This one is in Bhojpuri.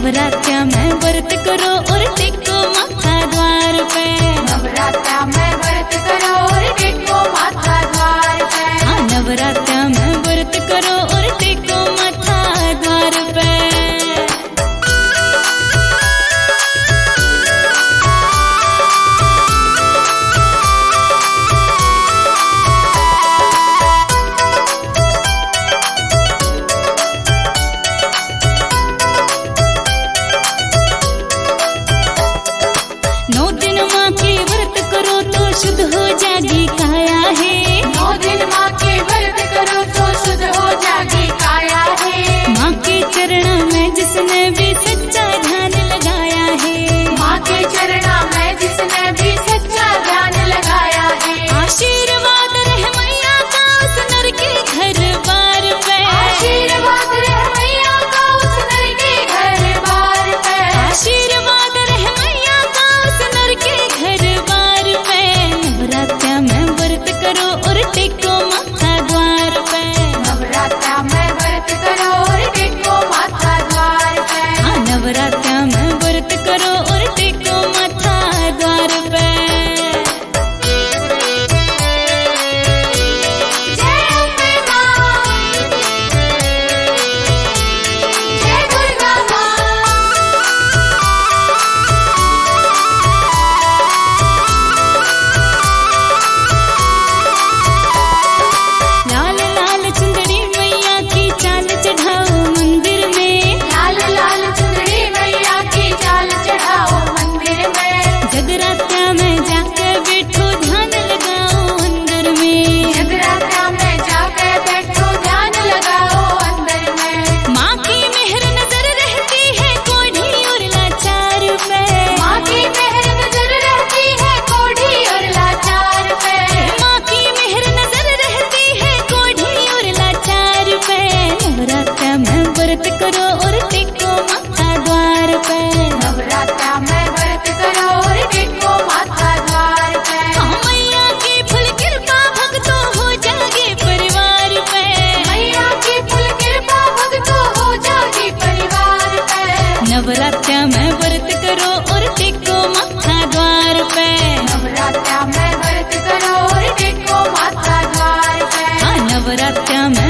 नवरात्रा में व्रत करो और टेको माथा द्वार पे। नवरात्रा में व्रत करो और टेको माथा द्वार पे। हाँ, नवरात्रा में व्रत करो और टेको माथा द्वार पे। शुद्ध हो जागी काया है। 9 दिन माँ के व्रत करो तो शुद्ध हो जागी काया है। माँ के चरणों में जिसने भी सच्चा ध्यान लगाया है। माँ के चरणों में जिसने भी सच्चा ध्यान लगाया है। आशीर्वाद रहे मैया का उस नर के घर बार पे। आशीर्वाद रहे मैया का उस नर के घर बार पे। आशीर्वाद रहे मैया का उस नर के घर बार पे। नवरात्रा में व्रत करो और टेको माथा द्वार पे। नवरात्रा में व्रत करो और टेको माथा द्वार पे। हाँ, नवरात्रा में व्रत करो और टेको माथा द्वार पे। जय अम्बे माँ, जय दुर्गा लाल लाल चुंदड़ी मैया की चाल चढ़ाओ मंदिर में। लाल लाल चुनरी मैया की चाल चढ़ाओ मंदिर में। जगरात्रा में जाकर बैठो ध्यान लगाओ अंदर में। जगरात्रा में जाकर बैठो ध्यान लगाओ अंदर में। माँ की मेहर नजर रहती है कोढ़ी और लाचार पे। माँ की मेहर नजर रहती है कोढ़ी और लाचार पे। माँ की मेहर नजर रहती है कोढ़ी और लाचार पे। नवरात्रा में व्रत करो और टेको माथा द्वार पे। नवरात्रा में व्रत करो और टेको माथा द्वार पे। हाँ, मैया की फुल कृपा भक्तों हो जागे परिवार पे। मैया की फुल कृपा भक्तों हो जागी परिवार पे। नवरात्रा में व्रत करो और टेको माथा द्वार पे। नवरात्रा में व्रत करो और टेको माथा द्वार पे। हाँ, नवरात्रा में